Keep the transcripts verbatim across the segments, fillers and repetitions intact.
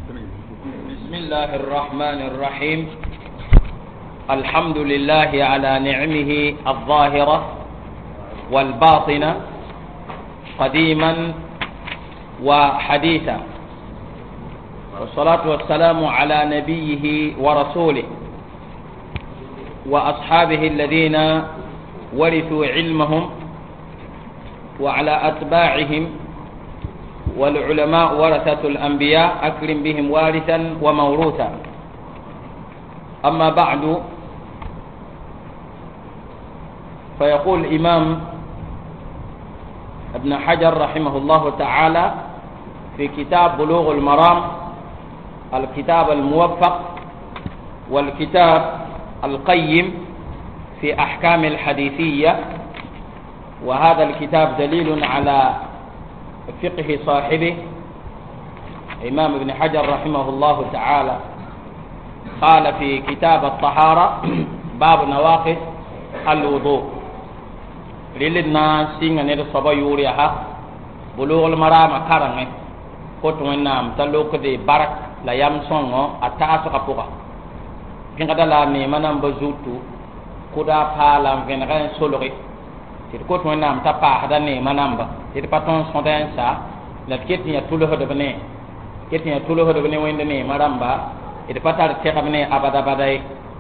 بسم الله الرحمن الرحيم. الحمد لله على نعمه الظاهرة والباطنة قديما وحديثا، والصلاة والسلام على نبيه ورسوله وأصحابه الذين ورثوا علمهم وعلى أتباعهم، والعلماء ورثة الأنبياء أكرم بهم وارثا وموروثا. أما بعد، فيقول الإمام ابن حجر رحمه الله تعالى في كتاب بلوغ المرام، الكتاب الموفق والكتاب القيم في أحكام الحديثية، وهذا الكتاب دليل على فقه صاحبه إمام ابن حجر رحمه الله تعالى. قال في كتاب الطهارة باب نواقض الوضوء للنا سينغ نير صبا يوريها بلوغ المرام كارنغ كوتو نام تلوك دي بارك لا يام سونغو اتاسو كابوكا كينغا لا ني منام بزوتو كودا پالام فينغن سولوري تي كوتو نام تا با هدا ني منام با تي باتون سودان سا لا كيتي تولو هدو بني كيتي تولو هدو بني ويند ني مرام با ite patar te xamne abada baday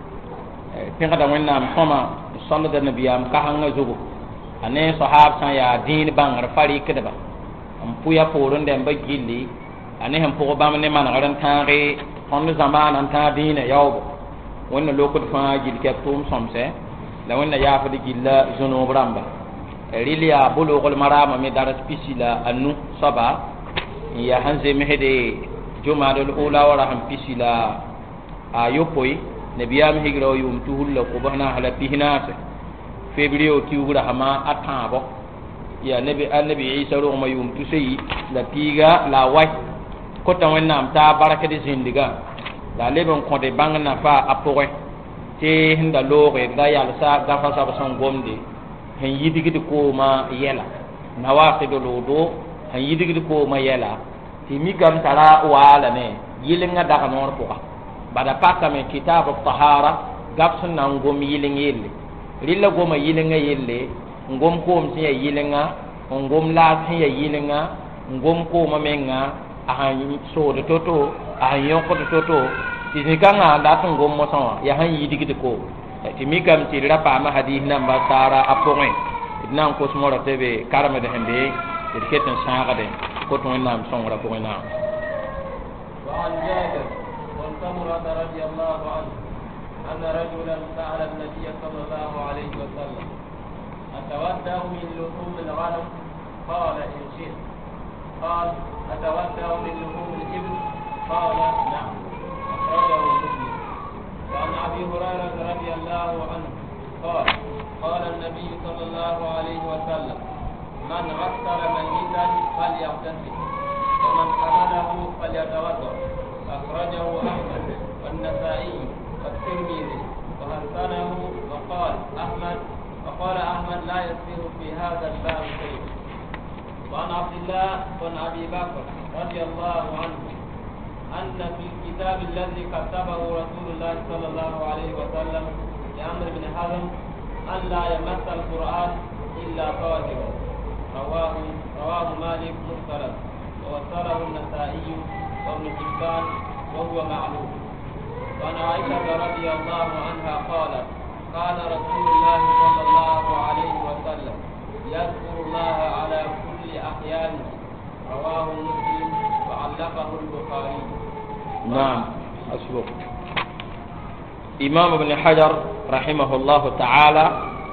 te ngada wonnam soma sallallahu alaihi nabiyam ka hanga zugo ane sahab san ya din bangar fari kedaba am puya poron dem ba gilli ane ham po bam ne man garan tare on zaman an ta dine yawbo wonna lokot fa gil ke tum somse la wonna ya fa de gilla zono bramba rilia bulugul marama mi daras pisila anu saba ya hanze mehede jumadul ula wala ham pisila ayopoi nabiyam higro yum tuhulla ko bana hala pihinase febrio tiwura hama atabo ya nabi annabi isa ro ma yum tuseyi la piga la wai ko tan wonnam ta baraka de zindiga la leben ko de bangna fa apore te hinda lore da yal sa gafa sa son gomde hen yidigi ko ma yela nawaqidul wudu hen yidigi ko ma yela ti mi gam tara wala ne yilinga daga nor ko bada paka me kitab at-tahara gafsun na ngom yiling yelle rilla goma yilinga yelle ngom ko msi ya yilinga ngom la tin ya yilinga ngom ko ma menga ahan so de toto ahan yoko de toto ti ni kanga da tun ngom mo son ya han yidigi ko ti mi gam ti rapa ma hadith na basara apone nan ko smora tebe karame de hende ti ketan sanga de وعن جابر بن سمرة رضي الله عنه أن رجلا سأل النبي صلى الله عليه وسلم أتودع من لحوم الغنم؟ قال إن شئت. قال أتودع من لحوم الإبل؟ قال نعم. أخرجه مسلم. وعن أبي هريرة رضي الله عنه قال قال النبي صلى الله عليه وسلم من غسل ميتا فليغتسل ومن حمله فليتوضا. اخرجه احمد والنسائي والترمذي وحسنه. وقال احمد وقال احمد لا يصير في هذا الباب شيء. وعن عبد الله بن ابي بكر رضي الله عنه ان في الكتاب الذي كتبه رسول الله صلى الله عليه وسلم لعمرو بن حزم ان لا يمس القران الا طاهر. رواه رواه مالك مرسلا ووصله النسائي وابن حبان وهو معلوم. وعن عائشة رضي الله عنها قالت قال رسول الله صلى الله عليه وسلم يذكر الله على كل أحيانه. رواه مسلم وعلقه البخاري. نعم أسلوب إمام ابن حجر رحمه الله تعالى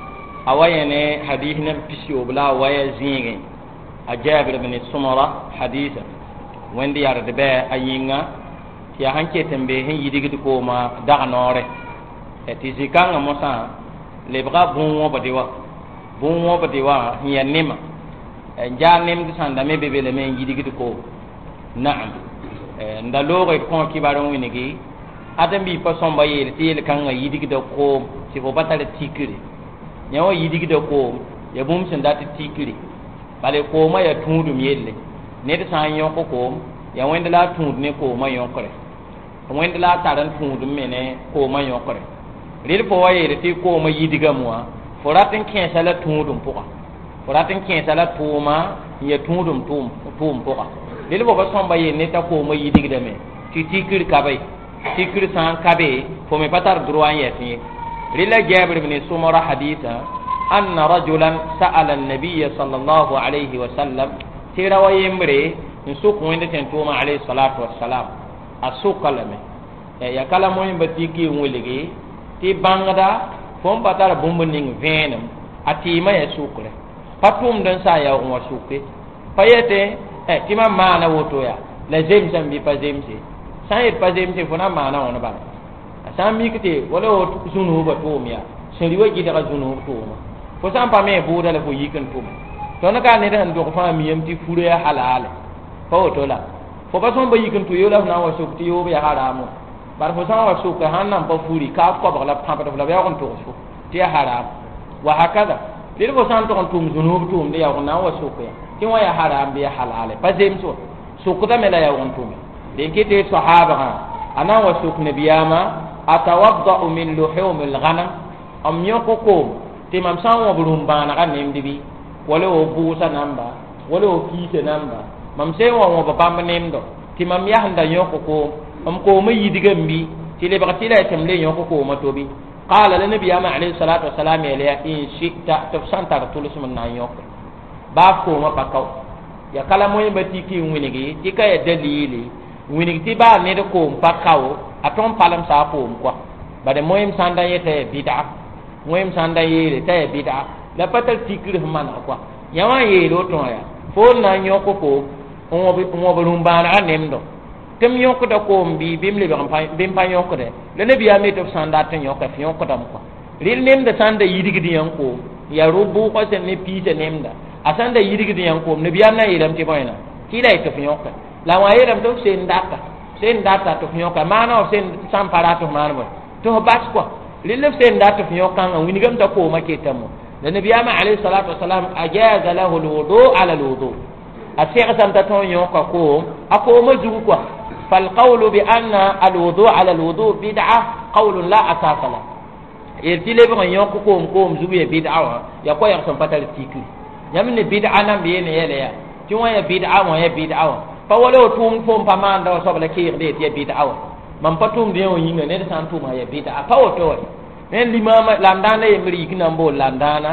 أويني حديثنا بسيو بلا ويا زيني أجابر بن السمرة حديثا وندي يارد بها أيينا يا هنكي تنبيهن يديك تكوما دغ نوري تيزي كان موسى لبغا بون بديوا بون بديوا هي نيما جا نيم دسان دامي بيبي لمن يديك تكو نعم ndalore kon kibaron winigi adam bi pason bayel til kan yidig de ko ci bo batale tikiri nyawo yidig de ko ya bum sen dati tikiri bale ko ma ya tundum yelle ne de san yon ko ko ya wẽnd la tũud ne koomã yõkre wẽnd la tar n tũud me ne koomã yõkre rel fo wa yeele tɩ koomã yidgame wã fo rat n kẽesa la tũudum pʋga fo rat n kẽesa la tʋʋma n ya tũudum tʋʋm pʋga rel fo ba sõmba yeel ne t'a koomã yidgdame tɩ tikr kabe tikr sã n kabe fo me pa tar droit n yɛt ye rel la Jaabir ibn Sumara hadisa anna rajulan sa'ala an-nabiy sallallahu alayhi wa sallam tira wa yembre n sʋk wẽnd tẽn tʋʋma alayhi salatu wassalam a sʋka lame ya kala moẽ ba tiki n welge tɩ bãngda fo n pa tara bũmb ning vẽenem a tɩɩmã ya sʋkre pa tʋʋmd n sã n yaoog wã sʋke pa yetẽ tɩ mam maana woto ya la zemsã n bɩ pa zemse sã n yet pa zemse fo na n maana wãn bala a sã n mik tɩ wala wo zũnuubã tʋʋm yaa sẽn rɩ wa gɩdga zũnuub tʋʋma fo sã n pa me bʋʋda la fo yik n tʋme tõnd ka ned sẽn dog fãa miyam tɩ fura ya halaale pa woto la fo pa sõmba yik n tʋ yo la f na n wa sʋk tɩ yoob ya haraamo bar fo sã n wa sʋka sãn nan pa furi ka kobg la pãbd f la b yaoog n togs fo tɩ ya haraam wa hakada rɩd fo sã n tog n tʋʋm zũnuub tʋʋmde yaoog n na n wa sʋk ya tɩ wã ya haraam bɩ ya halaale pa zems wa sʋkdame la yaoog n tʋme dẽn kɩ tɩ sahabgã a na n wa sʋk nabiyaamã atawadda'u min luhum al-ghanam am yõk koom tɩ mam sã n wãb rũm-bãanegã nemdbi wala wo bʋʋsa namba wala wo kiisa namba mam sẽn wa wãb bãmb nemdo tɩ mam yasenda yõk koom m koomã yidgame bɩ tɩ lebg tɩ la tɩm le yõk koomã to bɩ qala la nabiyaamã alayhi salatu wasalam yeele ya in shita tɩ f sã n tar tʋlsm n na n yõke baaf koomã pa kao ya kala moẽ ba tiki n wĩnge tɩ ka ya dalile wĩneg tɩ baa ned koom pa kao a tõnd palem saa koom kɔa bare moẽm sã n da yeta ya bɩd'a moẽm sã n da yeele t'a ya bɩd'a la pa tar tikr f maneg kɔa yã wã n yeel woto ya fo n na n yõk koom n wãb rũm-bãanegã nemdo tɩ m yõkda koom bɩ bɩ m lebg bɩ m pa yõkdɛ la nabiyaam me tɩ f sã n dat n yõka f yõkdame kɔa rel nemda sã n da yidgd yãn koom ya rʋ-bʋʋgã sẽn ne piisa nemda a sã n da yidgd yãn koom nabiyaam na n yeelame tɩ bõena tɩ la yetɩ f yõka la wã yeelame tɩ f sen data sen data tɩ f yõka maana f sen sã n pa rat f maan bõe tɩ f bas kɔa rel f sen dat f yõkãngã wingame t'a koomã ketame la nabiyaamã alayhi salatu wasalam ajaza lahu alwudu ala alwudu a segsame t'a tõnd yõka koom a koomã zugu kɔa فالقول بأن الوضوء على الوضوء بدعة قول لا أساس له يرتلي بغن يوكو كوم كوم زوية بدعة يقول يقسم فتر تيكي يمن بدعة نبيين يليا تيوان يا بدعة ويا بدعة فولو توم فوم فمان دو صبر كير ديت يا بدعة من فتوم ديو ينغ نرسان توم يا بدعة فوتو نين الإمام لاندانا يمري كنامبو لاندانا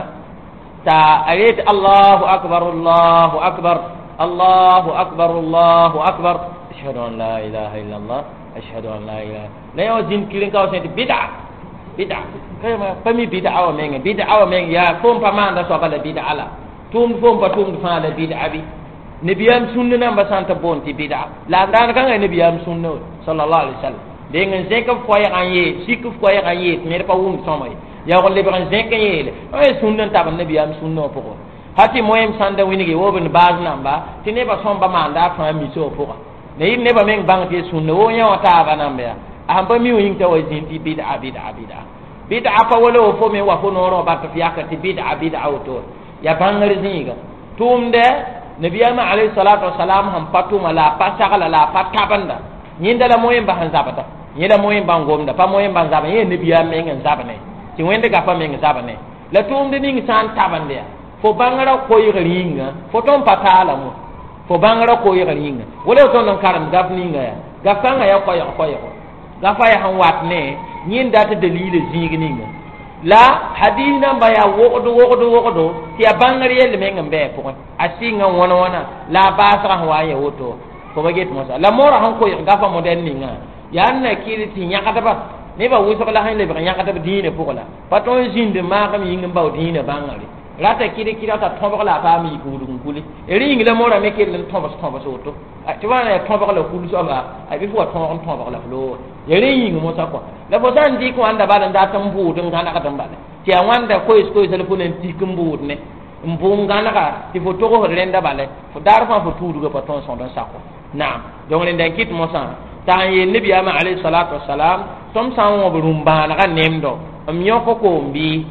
تا أريد الله أكبر الله أكبر الله أكبر الله أكبر أشهد أن لا إله إلا الله أشهد أن لا إله لا يوجد كلين كاو سنتي بدعة بدعة كما فمي بدعة ومين بدعة ومين يا فوم فمان دا سوغا بدعة لا توم فوم فتوم فان لا بدعة بي نبيام سنة نمبر سانتا بونتي بدعة لا دان كان نبيام سنة صلى الله عليه وسلم دين زيك فوي غانيي سيك فوي غانيي مير با ووم سوماي يا غول لي بان زيك ييل اي سنة تاب نبيام سنة فوكو hati moyem sanda winigi wobin baz namba tineba somba manda fa mi so fuka ne yim neba meng bang ti sunna wo nya wata ba nambe am ba mi yin ta wajin ti bid'a bid'a bid'a bid'a fa wala wo fo me wa fo no ro ba ta fiaka ti bid'a bid'a auto ya bangar zinga tumde nabiyama alayhi salatu wassalam ham patu mala pasagala la patabanda nyinda la moyem ba han zabata nyinda moyem ba ngomda pa moyem ba zabane ye nabiyama meng zabane ti wende ga pa meng zabane la tumde ning san tabande fo bangara ko yiringa fo ton patala mo fo bangara ko yiringa wala to non karam gafninga ya gafanga ya ko ya ko ya gafa ya han watne nyin data dalile zingninga la hadina ba ya wodo wodo wodo ti ya bangari yele menga mbe ko asinga wona wona la basra wa ya woto fo baget mo sa la mora han ko gafa modern ninga ya na kiriti nyakata ba ne ba wusa la han le ba nyakata ba dine pokola paton jinde ma kam yinga ba dine bangari rata kiri kiri ta tombo la pa mi gudun kuli eri ingile mora me ken tombo tombo soto ti wana ya tombo la kulu so ba ai bi fu tombo tombo la flo eri yingo mo sa ko la fo san di ko anda ba da tambu dun kana ka tamba ti a wanda ko is ko is le funen ti kumbu ne mbu ngana ka ti fo to ko renda bale fo dar fa fo tudu ga paton son don sako naam donc ne den kit mo sa ta ye nabi ama alayhi salatu wassalam tom sa wo rumba na ka nemdo am yoko ko mbi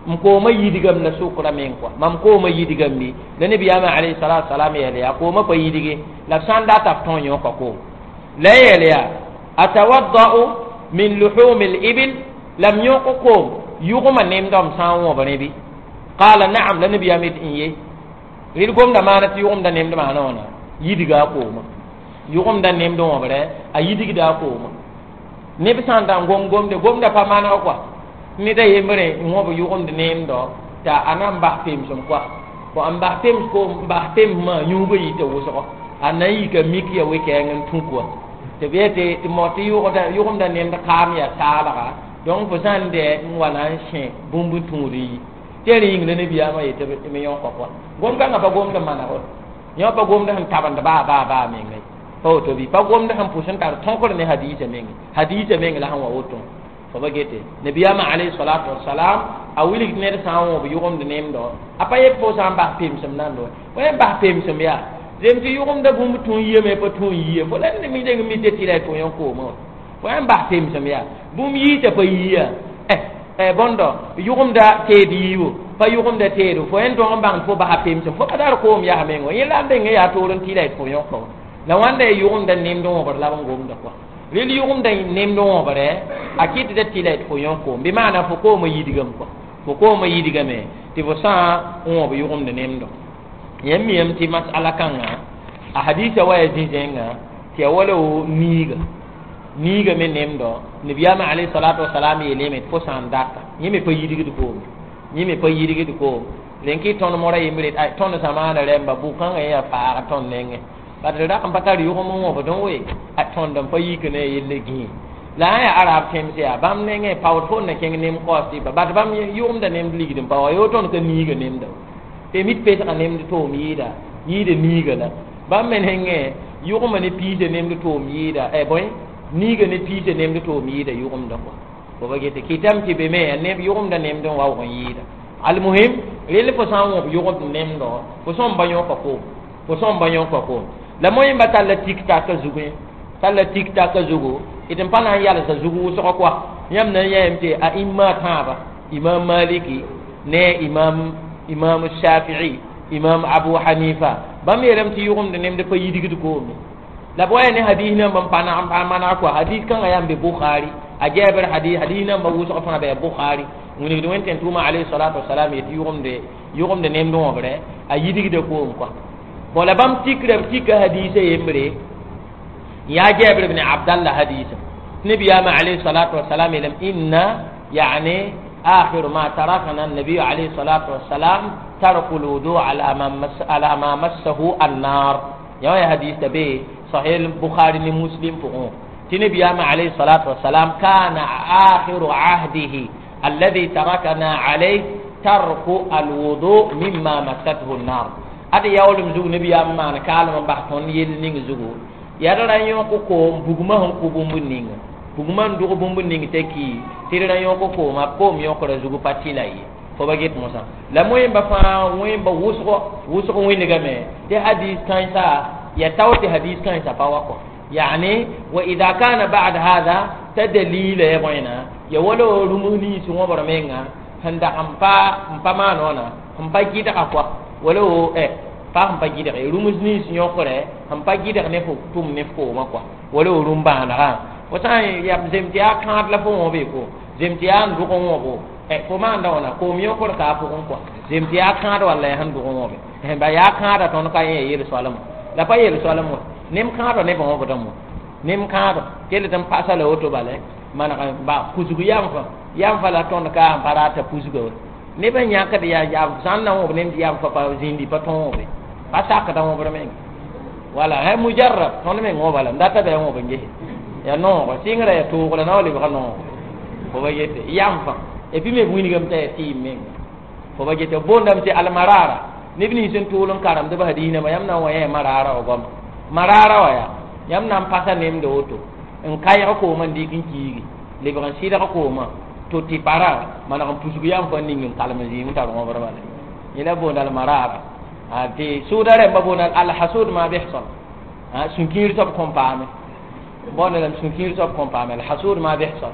mko ma yidigam na sukra men kwa mam ko ma yidigam mi la nabi ya ma alayhi salatu salam ya ya ko ma pa yidige la sanda ta ton yo ko la ya ya atawaddau min luhum al-ibil lam yuqum yuguma nem dam sawo ba nabi qala na'am la nabi ya mit inye ril gom da mana ti yugum da nem da mana wana yidiga ko ma yugum da nem do bare a yidigida ko ma ne bi sanda gom gom de gom da pa mana ko ni da yemre mo bo yugum de nem do ta anam ba tem som kwa ko am ba tem ko ba tem ma yugo yi te wo so anayi ka miki ya we ke ngan tun ko te bete ti mo ti yugo da yugum da nem da kam ya sala ga donc fo sande wala chen bumbu turi tere ing ne biya ma yete me yon ko ko gom ka nga ba gom da mana ko yo ba gom da han taban da ba ba ba me ngai o to bi ba gom da han pusan tar ton ko ne hadise me ngai hadise me ngai la han wa woto fo ba gete ne biya ma alayhi salatu wassalam a wili ne da sawo bi yugom da nem do apa ye fo sam ba pim sam nan do wa ba pim sam ya dem ti yugom da bumbu tun yiye me pa tun yiye fo la ne mi de mi te ti la ko yon ko mo wa ba pim sam ya bum yi te pa yiya eh eh bondo yugum da tedi yu pa yugum da tedu fo en don bang fo ba hapim so fo kadar ko mi ya mengo yela de nge ya torun ti dai fo yoko la wanda yugum da nim don bar la ngom da ko rili yugum da nim don bare akiti da ti dai fo yoko bi mana fo ko mo yidigam ko fo ko mo yidigame ti fo sa on bo yugum da nim do yemmi yem ti masala kanga a hadisa wa yajijenga ti wala niga niga men nemdo nabiyama alayhi salatu wassalam yeleme fo sandata yimi pa yidigi ko yimi pa yidigi ko lenki ton mora yimre ay ton samana remba bukan ya fa ton nenge badra am bakari yugo mo bo don we at ton dam pa yikene yelegi la ya arab temse ya bam nenge powerful na ken nem ko si ba bad bam yum da nem ligi dum ba yo ton ka niga nemdo te mit pe ta nem to mi da yide niga la bam men henge yugo mani pi de nem to mi da e boy niga ne pite nem to mi da yugum da ko ko bagete kitam ti be me ne yugum da nem don wa ko yida al muhim lele fo san wo yugum nem do fo son banyo ko ko fo son banyo ko ko la moy mbata la tikta ka zugu ta la tikta ka zugu idan pana yalla sa zugu so ko yam na yemte a imma taba imam maliki ne imam imam shafi'i imam abu hanifa bam yeram ti yugum da nem da fa yidigi ko mi la boye ne hadith na ban pana am mana ko hadith kan ayam be bukhari ajabar hadith hadith na ba wuso fa be bukhari ngoni do wenten tuma alayhi salatu wassalam yeti yugum de yugum de nem do bre ayidi de ko ko bola bam tikre tikka hadith yemre ya jabir ibn abdullah hadith nabi ya ma alayhi salatu wassalam lam inna yani akhir ma tarakana an-nabi alayhi salatu wassalam tarku al-wudu ala ma ala ma massahu an-nar ya hadith tabe صحيح البخاري ومسلم فوق تنبي عليه الصلاة والسلام كان آخر عهده الذي تركنا عليه ترك الوضوء مما مسته النار هذا يقول مزوج نبي أما كلام بحثون يلنين زوجو يرى يوم كوم بقمهم كوبهم بنين بقمان دوغ بومبنين تكي ترى يوم كوم ما كوم يوم كرا زوجو باتيلاي فبجت موسى لما يوم بفا وين بوسق وسق وين نجمع ده حديث كان سا يتوتي حديث كان سباوكو يعني وإذا كان بعد هذا تدليل يا بوينا يا ولو رموني سمو برمينا هندا أمبا أمبا ما نونا أمبا جيدا أقوى ولو إيه فهم بجيدا رموني سنيو كره أمبا جيدا نفو توم نفو ما قوى ولو رمبا نرا وسان يا زمتيا كانت لفو بيكو زمتيا ندوكو مبو إيه فما ندونا كوميو كره كافو كوى زمتيا كانت ولا هندوكو مبو هم بيا كانت تونكا يير سوالم la pa yel so alamo nim kaado ne bon bodamo nim kaado kele tam pasala auto bale mana ba kuzugu yam fa yam fa la ton ka parata kuzugu ne ba nyaka de ya ya sanna mo ne yam fa pa zindi pa ton be pa saka ta mo bodame wala ha mujarrab ton me ngobala ndata be mo benje ya no ko singra ya to ko na wali ba no ko ba yete yam fa e bi me wini gam ta ti me ko ba yete bondam ci al marara nibni sen tulun karam de ba hadina ma yamna wa ya marara o gom marara wa ya yamna pasa nem do to en kay ko man di kin ci le ba ci da ko ma to ti para mana ko pusu yam fa ningin kalama ji muta ko bara bale ila bo dal marara ati sudare ba bo dal al hasud ma bihsal ha sunkir top kompame bon dal sunkir top kompame al hasud ma bihsal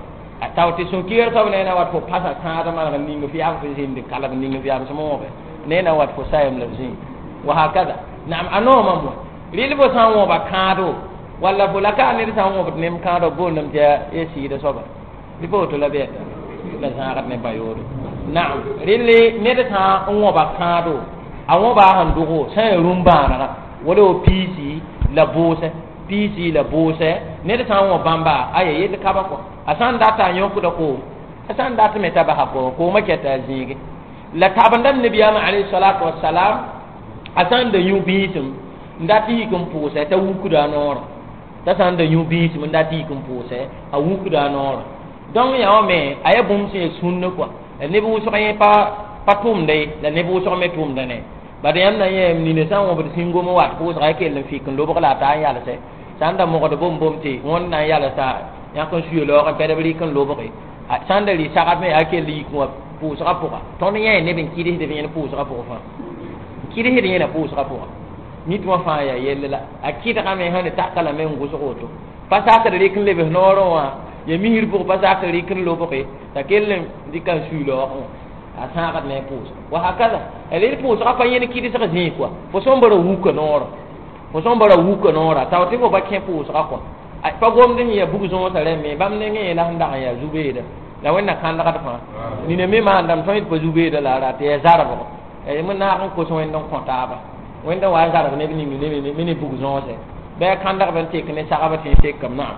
atawti so kiyer ko ne na wat fo pasa kaada ma ga ninga fi am fi zin de kala ninga fi am samo be ne na wat fo sayam la zin wa hakada na'am anoma mo rili bo san wo ba kaado wala bo la ka ne san wo nem kaado bo nam ja e si de soba di bo to la be la sa ga ne bayodo na'am rili ne de san wo ba kaado awon ba han dugo sai rumba na wala pisi la bose pisi la bose ne de san wo bamba aye yede ka ba ko asan data nyoku da ko asan data meta ba ha ko ko maketa zige la tabandam nabiyama alayhi salatu wassalam asan da yubitum ndati kum pose ta wuku da nor ta san da yubitum ndati kum pose a wuku da nor donc ya o me aya bum se sunna quoi ne bu so kay pa patum de la ne bu so me tum de ne ba de yam na ye ni ne san wo bi singo mo wat ko sa ke le fi kan lo ba la ta ya la se san da mo ko de bom bom ti won na ya la sa ya ko suyo lo kan pede bri kan lo ba ke san da li sa ka me ake li ko pu sa ko to ne ye ne ben ki de de ben pu sa ko fa ki de de ne pu sa ko ni to fa ya ye la akita ka me hane ta kala me ngu so ko to pa sa ka de kan le be no ro wa ye mi hir bu pa sa ka ri kan lo ba ke ta kelen di kan suyo lo asa ka ne pu wa hakala ele pu sa fa ye ne ki de sa ka ni ko fo so mbaro wu ko no fo so mbaro wu ko no ra ta ti ko ba ke pu sa ko pa gom din ya bugu zo sare me bam ne ngi la handa ya zubeda la wenna kan da fa ni ne me ma ndam fa ko zubeda la ra te zara ko e mun na ko so en don konta ba wenda wa zara ne bi ni ne ne ne bugu zo se be kan da ban te ne sa ba te te kam na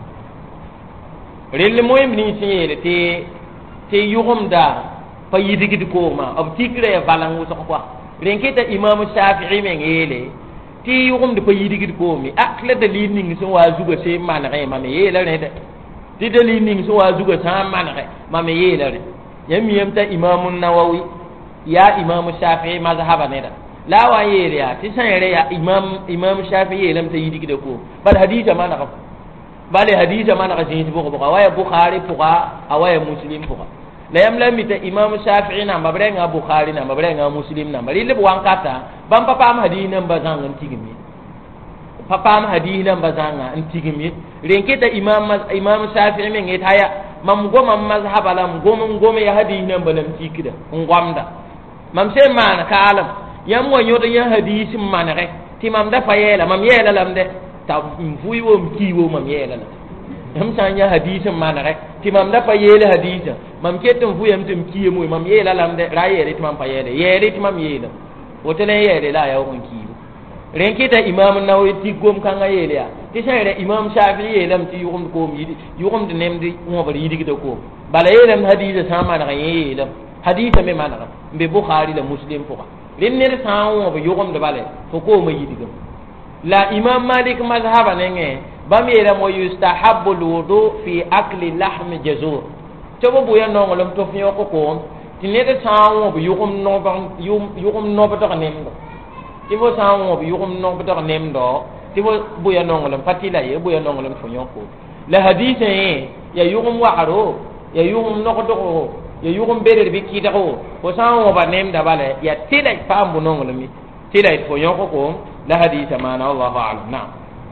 rel moy ni ti yele te te yugum da fa yidigi ko ma ob tikre ya balangu so ko renketa imam shafi'i men yele ti yugum de pa yidigi ko mi akla dalil ning so wa zuga se man re ma me yela ne de ti dalil ning so wa zuga sa man re ma me yela re yam yam ta imam an-nawawi ya imam shafi'i mazhaba ne da la wa yele ya ti san re ya imam imam shafi'i yelam ta yidigi de ko bal hadith ma na ko bal hadith ma na ko jin bu ko wa ya bukhari fuqa awaya muslim fuqa la yam la mita imam shafi'i na mabre nga bukhari na mabre nga muslim na mari le wankata bam papa am hadina bazanga ntigimi papa am hadina bazanga ntigimi renketa imam imam shafi'i men etaya mam goma mazhaba lam goma goma ya hadina balam tikida ngwamda mam se man kalam yam wo nyoto ya hadisi man re ti mam da fayela mam yela lam de ta mfuyi wo mkiwo mam yela la yam sanya hadisi man re ti mam da fayela hadisa mam ketum fu yam tum kiye moy mam yela lam de ra yele ti mam fayele yele ti mam yela wotele yele la ya won kiwo renkita imam nawawi ti gom kanga yele ya ti sayre imam shafi'i yelam ti yugum ko mi yugum de nemdi mo bari yidi to ko bala yelam hadisa sama na yele hadisa me mana be bukhari la muslim fuqa linne sawo be yugum de bale ko ko ma yidi gam la imam malik mazhaba nenge bam yela mo yustahabbu alwudu fi akli lahm jazur to bo ya no ngolom to fi ko ko tinede sawo be yugum no ban yugum no ba to nemdo ti bo sawo be yugum no ba to nemdo ti bo bu ya no ngolom fatila ye bu ya no ngolom fo nyoko la hadith ya yugum wa aro ya yugum no ko to ya yugum bere be ki dago bo sawo ba nemda bale ya tila pambu no ngolom tila fo nyoko ko la hadith mana Allahu a'lam na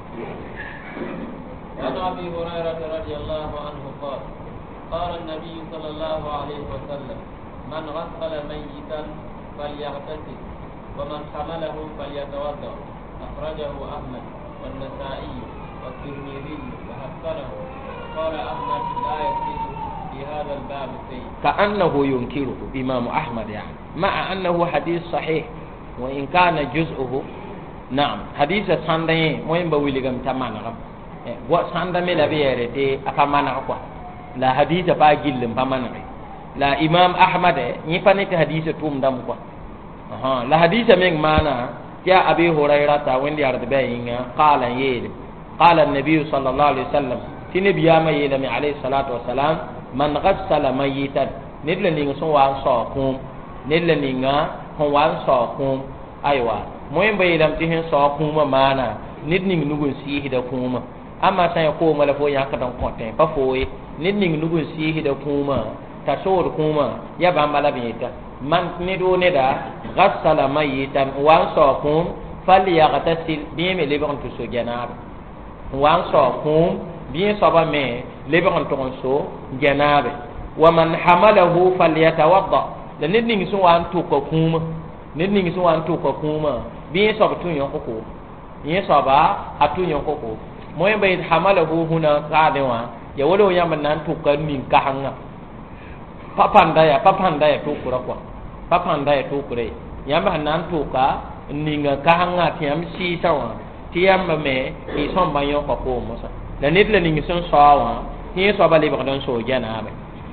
عن ابي هريره رضي الله عنه قال قال النبي صلى الله عليه وسلم من غسل ميتا فليغتسل ومن حمله فليتوضا اخرجه احمد والنسائي والترمذي وحسنه قال احمد لا يزيد في هذا الباب شيء كانه ينكره امام احمد يعني مع انه حديث صحيح وان كان جزءه نعم حديث سندي موين بويلغم تمانا wa sanda me la bere te apamana quoi la hadith ba gillim pamana la imam ahmad ni panete hadith tum dam quoi aha la hadith men mana ya abi hurairah ta wendi arde bayinga qala yele qala an-nabiy sallallahu alaihi wasallam tinabi ya ma yele mi alayhi salatu wassalam man ghassala mayitan nidla ninga so wa so kum nidla ninga hon wa so kum aywa moyen bayilam ti hen so kum mana nidning nugun si hida kuma amma sai ko mala fo ya ka don konten pa fo ni ning nugo si hida kuma ta sor kuma ya ba mala biita man ni do ne da ghassala mayitan wa so kum falyaghtasil bi me le bon to so janab wa so kum bien soba me lebe on ton so janabe wa man hamalahu falyatawadda la nit ning so wan tu ko kuma nit ning so wan tu ko kuma bien soba tu yon ko ko bien soba atu yon ko ko moy bay hamalahu huna qade wa ya wolo yam nan tu ko ning ka hanga papanda ya papanda ya tu ko ko papanda ya tu ko re yam nan tu ka ninga ka hanga tiam si sawa tiam me i som ba yon ko ko mo sa la nit la ning son sawa ni soba le ba don so janabe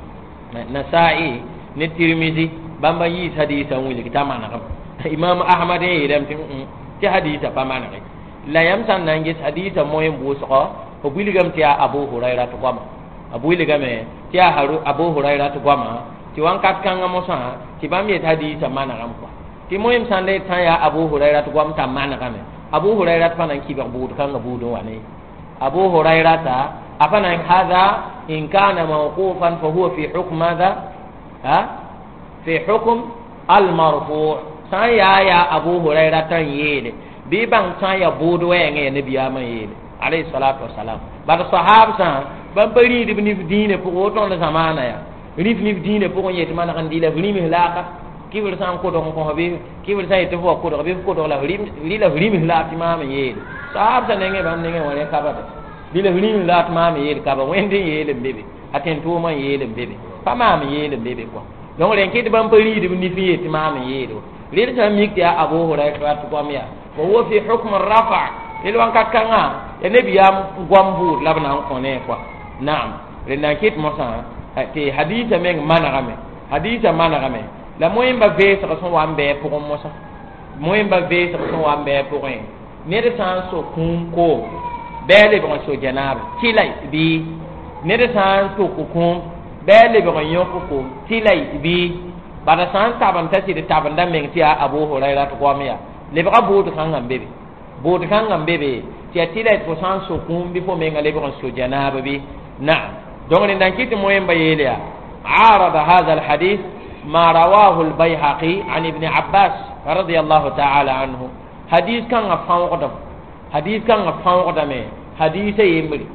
Nasa'i ni Tirmizi bamba yi hadisa wuli kitamana kam Imam Ahmad e dam ti ti hadisa pamana rek la yam san nangi hadisa moy mbuso ko biligam ti Abu Hurairah to kwama Abu ligame ti haru Abu Hurairah to kwama ti wan kat kan ngamo sa ti bam ye hadisa mana kam ko ti moy san le tan ya Abu Hurairah to kwam ta mana kam Abu Hurairah fanan ki ba budu kan budu wani Abu Hurairah ta afana hadha in kana mawqufan fa huwa fi hukm madha ha fi hukm al marfu' sa ya ya Abu Hurairah tan yele bi bang sa ya budu we nge nabi ama yele alayhi salatu wassalam ba sahab sa ba bari di ni dine pour autant de zamana ya ni ni dine pour yeti man kan dila ni mihlaka ki wil san ko don ko be ki wil sai to ko do be ko do la rim li la rim mihlati ma ma yele sahab sa nge ban nge wala ka ba bila hini lat ma me yel ka ba wende yele bebe aten to ma yele bebe pa ma me yele bebe ko donc len kiti bam pari de ni fi ti ma me yele le ta mi ya Abu Hurairah to ko miya ko wo fi hukm ar-rafa il wan kat kanga e ne biyam gwambu labna ko ne ko naam le na kit mo sa te haditha men mana game haditha mana game la moyimba ve sa ko wa mbe pour mo sa moyimba ve sa ko wa mbe pour ne de san so kun ko bele bon so janab tilay bi ne de san to ko kum bele bon yoko ko tilay bi bada san taban ta ci de taban da men tiya Abu Hurairah to kwamiya le ba bo to kan bebe bo to kan bebe ti tilay to san so kum bi fo men ngale bon so janab bi na donc ni dan kiti moyen ba yele ya arada hadha al hadith ma rawahu al Bayhaqi an ibn Abbas radiyallahu ta'ala anhu hadith kan afan ko hadith kan afan ko me hadith yimri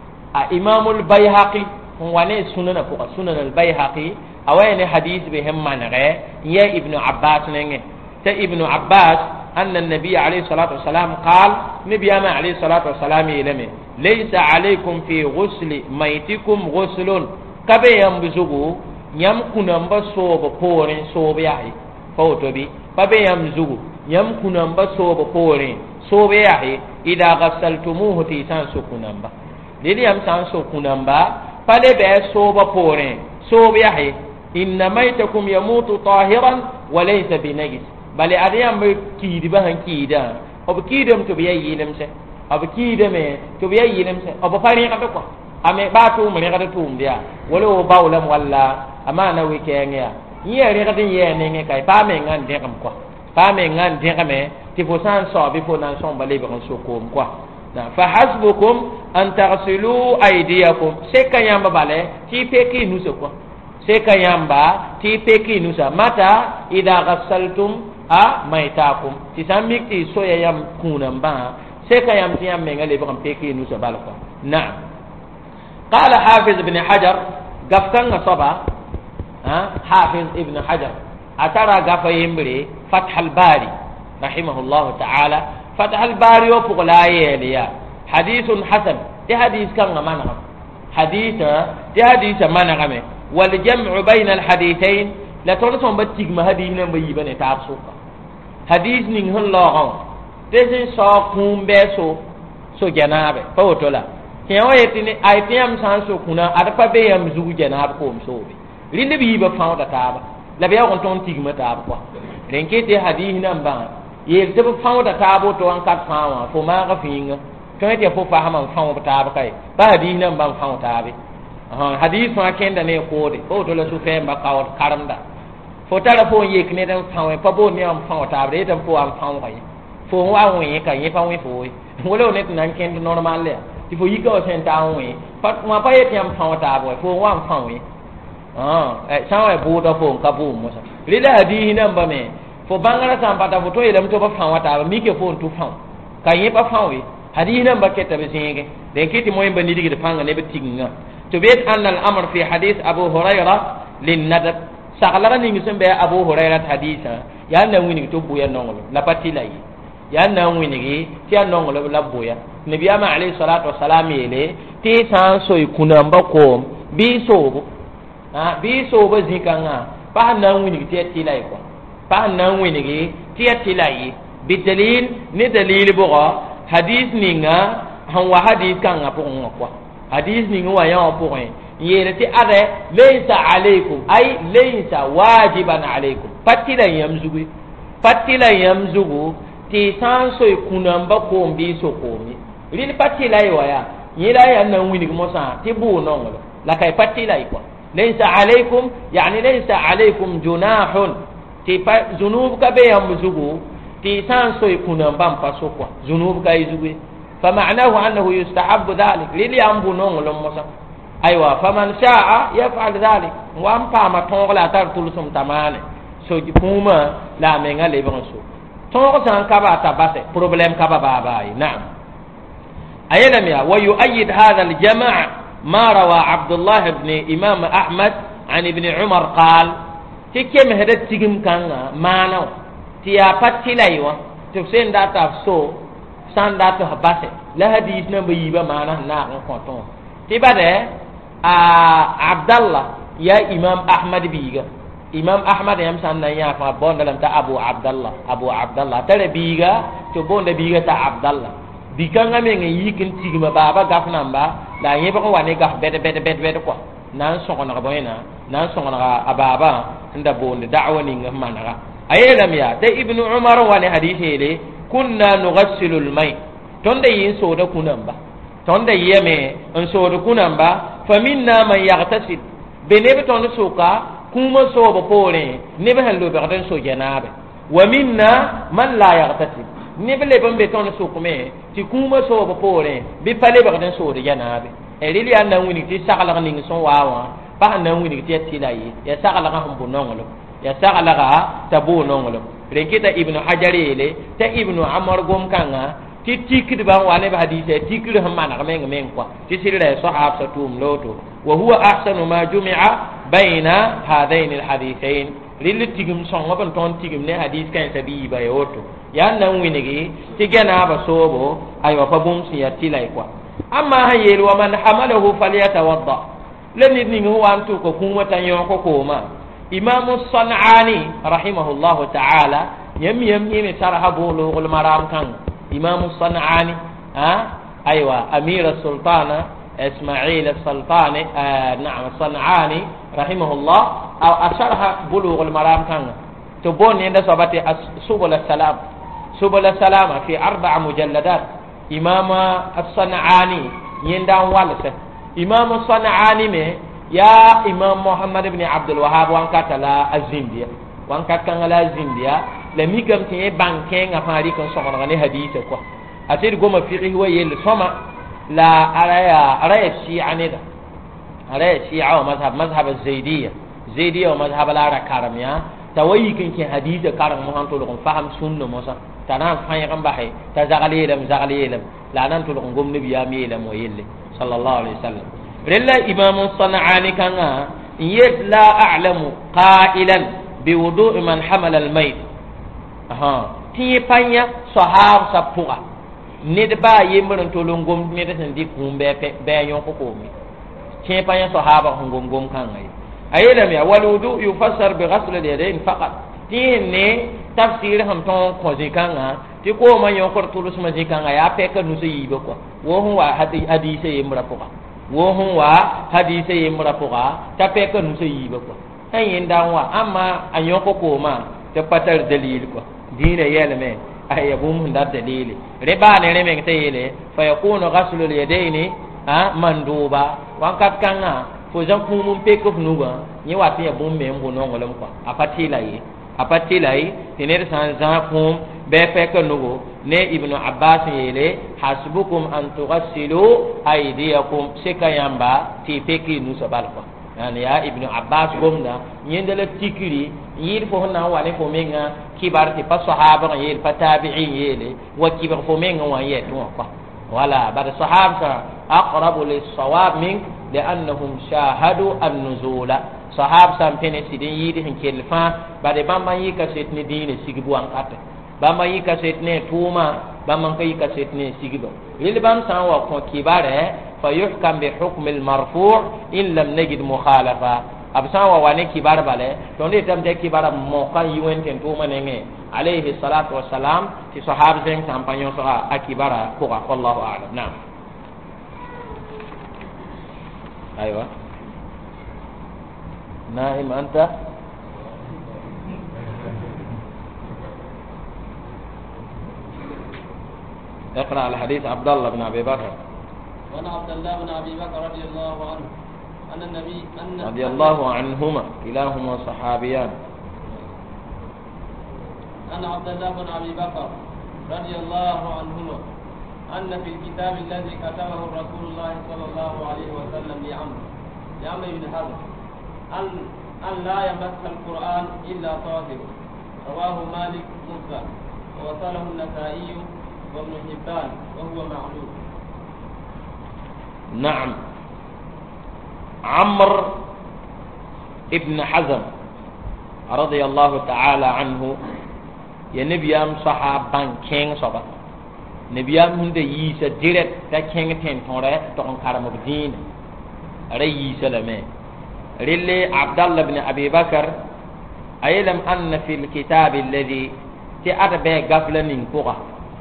a Imam al-Bayhaqi wane sunan ko sunan al-Bayhaqi awayne hadith be hemman re ya ibn Abbas nenge ta ibn Abbas anna an-nabiy alayhi salatu wasalam qala nabiy ma alayhi salatu wasalam ilame laysa alaykum fi ghusli maytikum ghuslun kabe yambuzugu nyam kunamba sobo pore sobo yahi foto bi kabe yamzugu nyam kunamba sobo pore sobo yahi ida ghasaltumuhu tisan sukunamba lili am san sukunamba pale be soba pore sobo yahi inna maytakum yamutu tahiran wa laysa binajis bali adiyam kidi ba hankida ob kidam to biya yilemse ob kidame to biya yilemse ob fari ka ko ame ba to mu ne ka to mbiya wala bawlam walla amana wikenya yiya re ka tin ye ne nge kai pa me ngan de kam ko pa me ngan de kam ti fo san so bi fo nan so bale ba so ko ko na fa hasbukum an taghsilu aydiyakum seka yamba bale ti peki nuso ko seka yamba ti peki nusa mata ida ghasaltum a maitakum ti samikti so ya yam kunamba seka yam ti yam ngale ba peki nusa balko na qala hafiz ibn hajar gafkan saba ha hafiz ibn hajar atara gafa yimbre fath al-bari rahimahullah ta'ala fath al-bari wa fuqla yaliya hadithun hasan ti hadith kan mana haditha ti haditha mana game wal jam'u bayna al-hadithain la tawson batigma hadithna bayi bane tafsuka hadith ning hon lawo tesin so kumbe so so janabe fawotola tiyawo yetini ay tiyam san so kuna adapa be yam zugu janabe ko msobe rinde bi ba fawda taba la be on ton tigma taba ko renkete hadith nan ba yel te fawda taba to an kat fawa fo ma ga finga to te fo fa haman fawda taba kai ba hadith nan ba fawda taba ha hadith ma kenda ne ko de o to la su fe ba kawt karamda fo tara fo yek ne dan fawe pa bo ne am fawda taba re tan fo am fawa kai fo wa wi ka yi fa wi fo wolo ne nan kenda normal le ti fo yika o sen ta wi pa ma pa yet yam fawda taba fo wa am fawi ah eh sawa bu do fo ka bu mo sa rida hadith nan ba me fo bangara sam pata fo to yelam to ba fawda taba mi ke fo tu faw ka yi pa fawi hadith nan baketa be singe den kiti moy bandi digi de panga ne be tinga to bet anna al amr fi hadith abu hurayra lin nadab sagala ni ngi be abu hurayra haditha ya na wini to buya nongolo la patila yi ya na wini gi ti ya nongolo la buya nabiyama alayhi salatu wassalam yele ti san so ikuna mbako bi so ha bi so ba zikanga pa na wini ti tila yi ko pa na wini gi ti tila yi bi dalil ni dalil buga hadith ninga han wa hadith kanga po ngwa hadith ninga wa ya po en yele ti are laysa alaykum ay laysa wajiban alaykum patila yamzugu patila yamzugu ti sanso ikunamba ko mbi so ko mi rin patila yi waya yila ya nan wini mo sa ti bu nongolo la kay patila yi ko laysa alaykum yani laysa alaykum junahun ti pa zunub ka be yamzugu ti sanso ikunamba mpaso ko zunub ka izugu fa ma'nahu annahu yustahabbu dhalik lili ambu nongolo mo sa aywa faman sha'a yaf'al dhalik wa am pa ma tongla tar tulusum tamane so kuma la menga le bon so tong san kaba tabase problem kaba baba na'am aylam ya wa yu'ayyid hadha al jama' ma rawa abdullah ibn imam ahmad an ibn umar qal tikem hada tigim kanga mana tiya patilaiwa to sen data so san data habase la hadith na bayiba mana na ko ton tibade a abdallah ya imam ahmad biga imam ahmad yam sanna ya fa bonda lam ta abu abdallah abu abdallah tare biga to bonda biga ta abdallah bikanga me ngi yikin tigima baba gafna mba la yeba ko wane gaf bede bede bede bede ko nan songona ga boyna nan songona ga ababa nda bonda da'wa ni ngam manara ayelam ya da ibnu umar wani hadisi le kunna nughassilu al-may tonda yin so da kunamba tonda yeme on so da kunamba faminna man yaghtasil benebe tonda soka kuma so ba pore nebe hallo be gadan so janabe wa minna man la yaghtasil nebe le bombe tonda sokume ti kuma so ba pore bi pale be gadan so de janabe e lili anda wini ti sakala ni so wawa pa anda wini ti tilayi ya sakala ga humbu nongolo ya sakala ga tabu nongolo rekita ibnu hajari le ta ibnu amr gom kanga ti tikid ba wane ba hadise tikid hamana men men kwa ti sirre sahab sa tum loto wa huwa ahsanu ma jumi'a baina hadain alhadithain lil tigum songo ban ton tigum ne hadith kan sabi ba yoto ya nan winigi ti gana ba sobo ayo fa bum si ya tilai kwa amma hayel wa man hamalahu falyatawadda len ni ngi wantu ko kuma tan yo ko ko ma imam as-sanani rahimahullahu ta'ala yam yam yemi sharha bulughul maram kan imam as-sanani ha aywa amir as-sultana ismail as-sultani na'am as-sanani rahimahullah aw asharha bulughul maram kan to bon yenda sabati subul as-salam subul as-salam fi arba'a mujalladat imam as-sanani yenda walsa imam as-sanani me ya imam muhammad ibn abdul wahhab wan katala azindia wan katanga azindia la mikam tie banken nga fari kon sokona ne hadith ko atir goma fiqh wa yel soma la araya araya shi'a ne da araya shi'a wa mazhab mazhab az-zaydiyya zaydiyya wa mazhab al-ara karamiya tawayi kin ke hadith karam mo han to ko faham sunna mo sa tanan fanya kan bahe ta zagale lam zagale lam la nan to ko gom nabi ya mi lam mo yelle sallallahu alaihi wasallam rilla imam sanani kanga yed la a'lamu qailan bi wudu' man hamala al-mayt aha ti panya sahab sapura ned ba yemron to longom ned tan di kumbe be yon ko ko mi ti panya sahaba ngom ngom kanga ayela mi wal wudu' yufassar bi ghasl al-yadayn faqat ti ne tafsir ham ton ko zikanga ti ko ma yon ko tulus ma zikanga ya pe ka nusu yibe ko wo huwa hadisi yemra poka wo hon wa hadise yimra poga ta pe ka nu se yiba ko tan yinda wa amma anyo ko ko ma ta patar dalil ko dina yelme ay yabum hunda dalili riba ne ne men tayele fa yakunu ghaslu al yadaini ha manduba wan kat kanga fo jan ku mum pe ko nuba ni wati yabum me ngo no ngolom ko apatila yi apatila yi tiner san za kum be fe ka nugo ne ibnu abbas yele hasbukum an tughassilu aydiyakum sikayamba ti peki nu sabal ko yani ya ibnu abbas gomna yendele tikiri yir fo na wale fo menga kibar ti pa sahaba yel pa tabi'in yele wa kibar fo menga wa yeto ko ولا بعد الصحابة أقرب للصواب منك لأنهم شاهدوا النزول صحابة سامبين سيدين يدي هنكيلفا بعد بما يكسيتني دين سيجبو أنكات بما يكسيتني توما بما يكسيتني سيجبو اللي بام سان وكون كباره فيحكم بحكم المرفوع إن لم نجد مخالفة أبسان وواني كبار بالي توني تمتى كبار موقع يوين تنتوما نيني عليه الصلاة والسلام في صحابة زين سامبانيون سوا أكبارا كوغا والله أعلم. نعم. أيوة نائم أنت. اقرأ الحديث عبد الله بن أبي بكر. وأنا عبد الله بن أبي بكر رضي الله عنه أن النبي أن رضي الله عنهما كلاهما صحابيان. أن عبد الله بن أبي بكر رضي الله عنهما أن في الكتاب الذي كتبه رسول الله صلى الله عليه وسلم لعمرو لعمرو بن حزم أن أن لا يمس القرآن إلا طاهر. رواه مالك مسلم ووصله النسائي وابن حبان وهو معلوم. نعم. عمرو ابن حزم رضي الله تعالى عنه يا نبيام صحابان كين صبا نبيام هند ييسا ديرت تا كين تين تورا تون كارم بدين ري ييسا لمه ريلي عبد الله بن ابي بكر ايلم ان في الكتاب الذي تي اتبع غفلن كوغا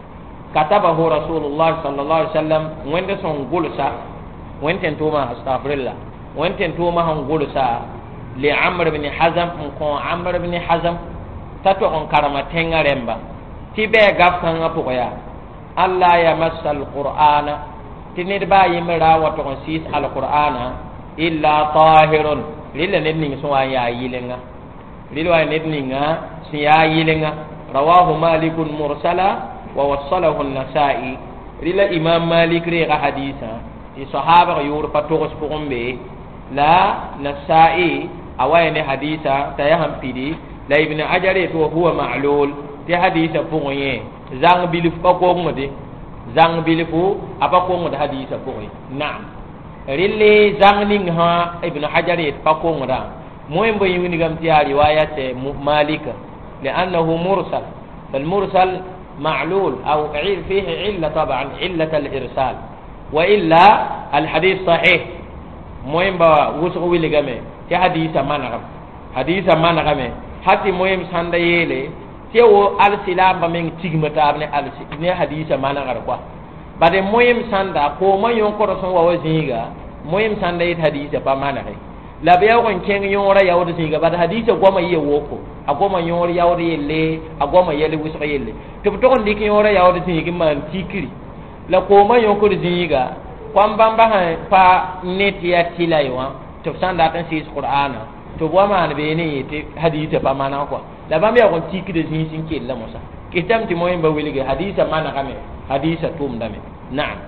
كتبه رسول الله صلى الله عليه وسلم وين سون غولسا وين تنتوما استغفر الله وين تنتوما هون غولسا لعمرو بن حزم كون عمرو بن حزم تاتو اون كارما تينغا ريمبا تي بي غافان ابويا الله يمس القران تنيد با يمرا واتو سيس القران الا طاهر ليلا ندني سو يا ييلنغا ليلوا ندنيغا سيا ييلنغا رواه مالك مرسلا ووصله النسائي ليلا امام مالك ري حديثا في صحابه يور باتوس بومبي لا نسائي اوين حديثا تيهم بيدي لا ابن أجريت وهو معلول في حديث فوقيه زان بيلف بقوم مدي زان بيلفو أبقوم مد حديث فوقيه. نعم. ريلي زان لينها ابن أجريت بقوم مدا مهم بيمين كم رواية مالك لأنه مرسل فالمرسل معلول أو عيل فيه علة طبعا علة الإرسال وإلا الحديث صحيح مهم بوسق ويلي كمه في حديث ما نعرف حديث ما نعرف hati moyem sanda yele tewo al silam ba men tigmata abne al ne hadisa mana gar kwa bade moyem sanda ko ma yon ko son wa wazinga moyem sanda yit hadisa ba mana kai la be yon ken yora yawde singa bade hadisa goma ye woko agoma yora yawde yelle agoma yele wusa yelle to to kon dik yora yawde singa man tikiri la ko ma yon ko zinga kwamba ba pa neti ya tilaywa to sanda tan sis qur'ana to bo man be ni te hadith ba mana ko la ba me ko tiki de sin sin ke la musa kitam ti moy ba wili hadith mana kame hadith tum dame. na'am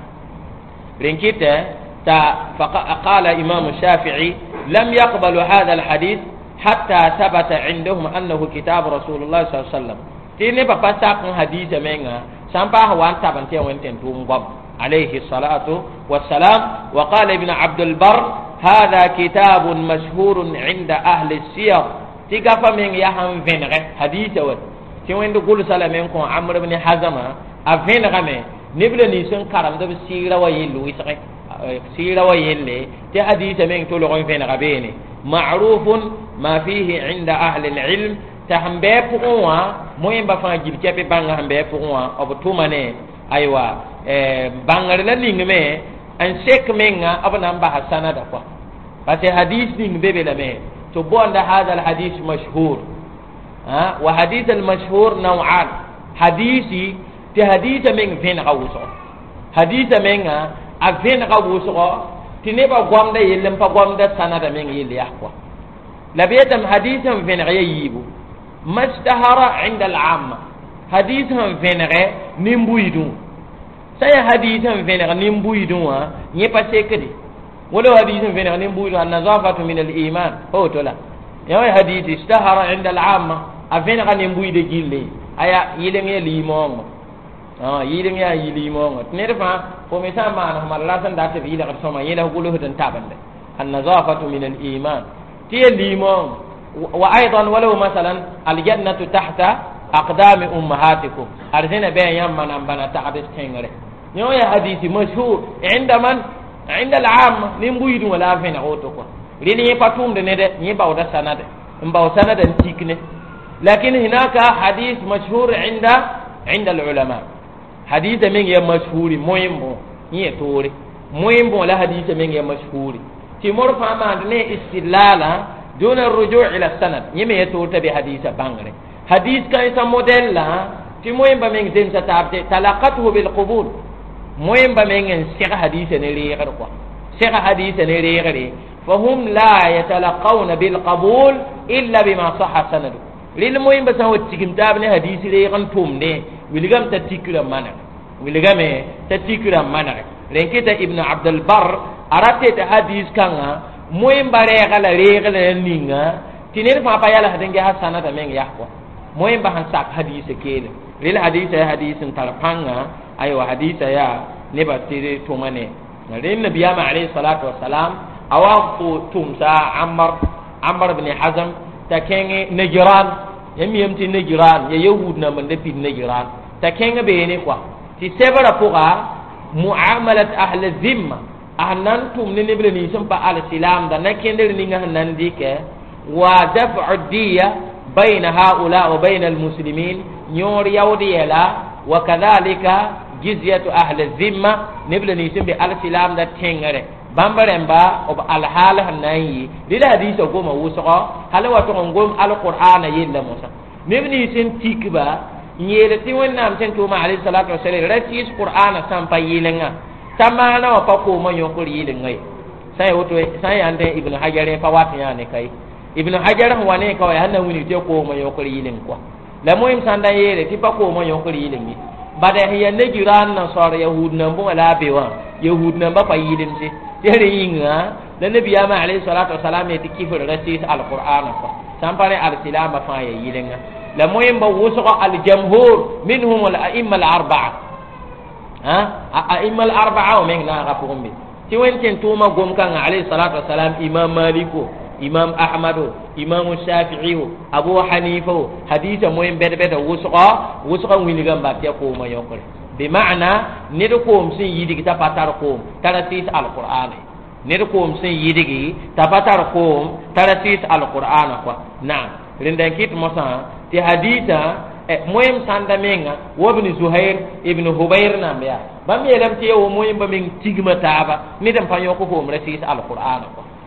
rinkita ta faqala imam shafi'i lam yaqbalu hadha al hadith hatta thabata indahum annahu kitab rasulullah sallallahu alaihi wasallam tini ba pasa kon hadith menga sampa wan taban te wenten tum gob alayhi salatu wassalam wa qala ibn abd al bar هذا كتاب مشهور عند أهل السير تيغافا من يهم فينغ حديث ود تي وين دغول سلامين كون عمرو بن حزم افينغ مي نبل نيسن كارام دب سيرا ويلو يسخ سيرا ويلي تي حديث من تو لو فينغ بيني معروف ما فيه عند أهل العلم تهمبه بووا موين با فان جيب تي بانغ همبه بووا او تومانه ايوا بانغر لا نينغمي ان شيك منغا ابنا با حسنا دكوا بس حديث نين بيبي لمه تو بوند هذا الحديث مشهور ها وحديث المشهور نوعان حديثي تي حديث من فين غوسو حديث منغا افين غوسو تي نيبا غومدا يلم با غومدا سند من يلي اخوا لبيتم حديث فين غييبو مشتهر عند العامه حديث فين غي نيمبويدو saya hadithan vena nimbuidu wa nye pasekedi wala hadithan vena nimbuidu an-nazafatu min al-iman ho tola ya hadith istahara inda al-amma afena kan nimbuide gille aya yilenge limong ah yiling ya yili mo ned fa ko me sa ma na mar la san da te bi la ko ma yela gulu hudan tabande an nazafatu min al iman ti limon wa aidan walau masalan al jannatu tahta aqdami ummahatikum arzina be yam man bana taqdis tengare nyo ya hadisi mashhur inda man inda al am nimbuidu wala fena otoko lini patum de ne de ni bawda sanade mbaw sanada tikne lakin hunaka hadith mashhur inda inda al ulama hadith min ya mashhuri moyimbo ni tore moyimbo la hadith min ya mashhuri ti mor fama ne istilala duna rujuu ila sanad ni me to tabi hadith bangre hadith kan sa model la ti moyimba min den sa tabte talaqatuhu bil qubul moyimba min sira hadith ne riqar quoi sira hadith ne riqari فهم لا يتلقون بالقبول إلا بما صح سند للمهم بس هو تكيم تابني حديث لي كان تومني ولغام تتكرا مانا ولغام تتكرا مانا لنكتا ابن عبد البر أردت حديث كان مهم بريغا لريغا لنينغا تنير فاپا يالا هدنجي حسانا تمين يحكوا مهم بحن ساق حديث كيل للحديث حديث تلقانا أيوة حديث يا نبا تيري تومني للنبي عليه الصلاة والسلام awaqtu tumsa amr amr ibn hazm takenge najran yami yamti najran ya yahud na man depi najran takenge be ne kwa ti sebara puga muamalat ahli zimma ahnan tum ne nebele ni sampa al islam da nakende ni nga nan dike wa daf'u diya bayna haula wa bayna al muslimin nyor yawdi yala wa kadhalika jizyatu ahli zimma nebele ni sambe al islam da tengare bambaremba ob al hal hanayi dida hadisa goma wusugo halwa to ngom al qur'ana yilla musa nebni sen tikba nyele ti wonnam sen to ma alayhi salatu wassalam ratis qur'ana sampa yilenga tamana wa pako mo yokor yilenga sai woto sai ande ibnu hajar fa watiya ne kai ibnu hajar wane kawai hanna wuni te ko mo yokor yilen ko la moyim sanda yele ti pako mo yokor yilengi bada hiya ne jiran na sor yahud na bo la bewa yahud na ba pa yilen ti yare yinga la nabi ya ma alayhi salatu wassalam ti kifir rasis alquran fa sampare alsilam fa ya yilenga la moyem ba wusuqa aljamhur minhum al-a'imma al-arba'a ha a'imma al-arba'a wa min na gafum bi ti wenten tuma gom kan alayhi salatu wassalam imam maliko imam ahmadu imam shafi'i abu hanifa haditha moyem bede bede wusuqa wusuqa wiligan ba te ko ma yokore بمعنى ندكم سن يدك تبتركم ترسيس القرآن ندكم سن يدك تبتركم ترسيس القرآن نعم لندن كيت مثلا في حديثا مهم ساندمينغا وابن زهير ابن هبير ناميا بام يلم تي و مهم بامين تيغما تابا ندم فانيوكو كوم رسيس القرآن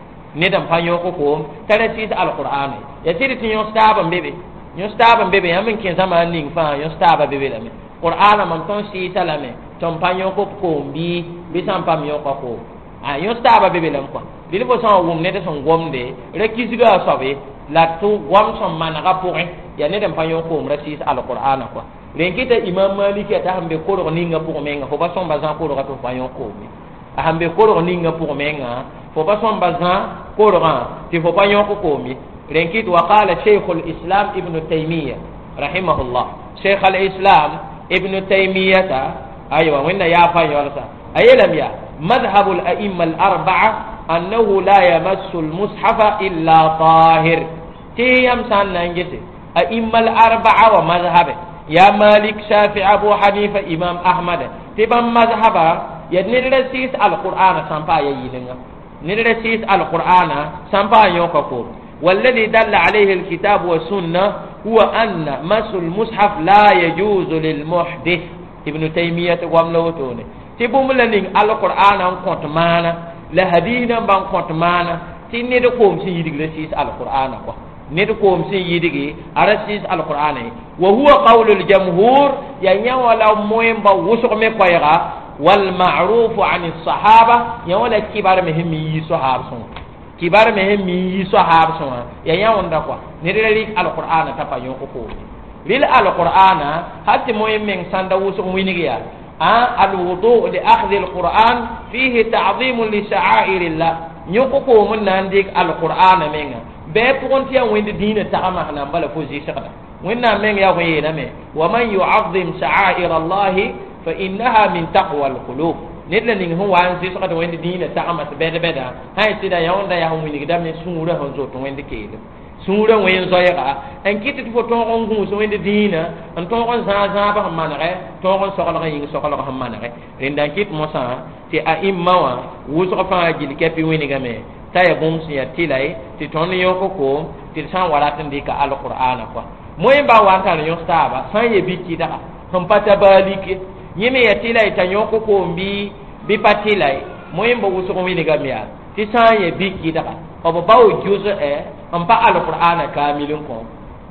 ندم فانيوكو كوم ترسيس القرآن يتيري تنيو ستابا بيبي نيو ستابا بيبي يامن كين زمان نين فان يو ستابا بيبي لامي Qur'ana man ton si salame ton panyo ko ko bi bi sam pam yo ko ko a yo staba be belam ko dili bo son wum ne de son gomde rekisiga sobe la tu gom son man ga pour ya ne dem panyo ko mrasis al Qur'ana ko len kita imam malik ta hambe ko ro ninga pour menga ko ba son bazan ko ro ga to panyo ko bi a hambe ko ro ninga pour menga ko ba son bazan ko ro ga ti fo panyo ko ko mi len kit wa qala shaykh al islam ibn taymiyah rahimahullah shaykh al islam ابن تيمية أيوة وين يا فاي ورثة أيلم يا مذهب الأئمة الأربعة أنه لا يمس المصحف إلا طاهر تيم سان نجسي أئمة الأربعة ومذهب يا مالك شافعي أبو حنيفة إمام أحمد تبم مذهب يدرسيس القرآن سامبا ييلنا ندرسيس القرآن سامبا يوكاكو والذي دل عليه الكتاب والسنة هو أن مس المصحف لا يجوز للمحدث ابن تيمية واملوتوني تبوم لنين القرآن كنت معنا لهدينا بان كنت معنا تندقوم سيدك لسيس القرآن ندقوم سيدك أرسيس القرآن وهو قول الجمهور يعني ولا موين بوسق مقويرا والمعروف عن الصحابة يعني ولا كبار مهمي صحابة kibar me mi sahab soma ya yawon da kwa ne dare alqur'ana ta fa yon ko lil alqur'ana hatta moyen men sanda wusu winigiya a alwudu li akhdhi alqur'an fihi ta'zim li sha'airillah nyoko ko mun nan dik alqur'ana menga be ponti an windi dina ta ma nan bala ko ji shaka wẽnnaam meng yaa fõ yeelame wa man yu'azzim sha'air Allah fa innaha min taqwa al-qulub ned la ning sẽn wa n zɩsga tɩ wẽnd dĩinã tagma tɩ bɛd-bɛda sã n sɩda yãonda yaa sẽn wilgdame sũurã sẽn zoto wẽnd keelem sũurã wẽn zoɛɛga n kɩt tɩ fo tõog n gũus wẽnd dĩinã n tõog n zãag zãab sẽn manegɛ tõog n soglg n yĩng soglg sẽn manegɛ rẽnda n kɩt mosã tɩ a ĩmma wã wʋsg fãa gil kɛpɩ wẽnegame t'a ya bũmb sẽn ya tɩla ye tɩ tõnd yõk koom tɩ d sã n wa rat n dɩka alqur'ana koa moẽ ba wa n tar yõs taaba sã n ya bi-kɩdga sẽn pa ta baalike yẽ me ya tɩla ye t'a yõk koom bɩ bɩ pa tɩla ye moẽ ba wʋsg wẽnegame yaa tɩ sã n ya bi-kɩdga b ba o jʋs'ɛ n pa alqur'ana kamil n kõ